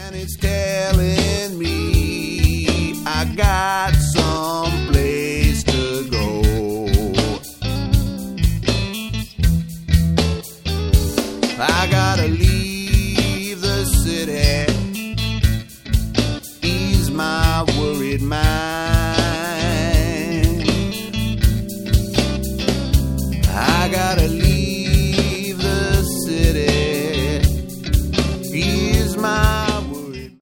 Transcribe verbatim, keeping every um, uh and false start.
and it's telling me I got some place to go. I gotta leave the city, ease my worried mind. I gotta leave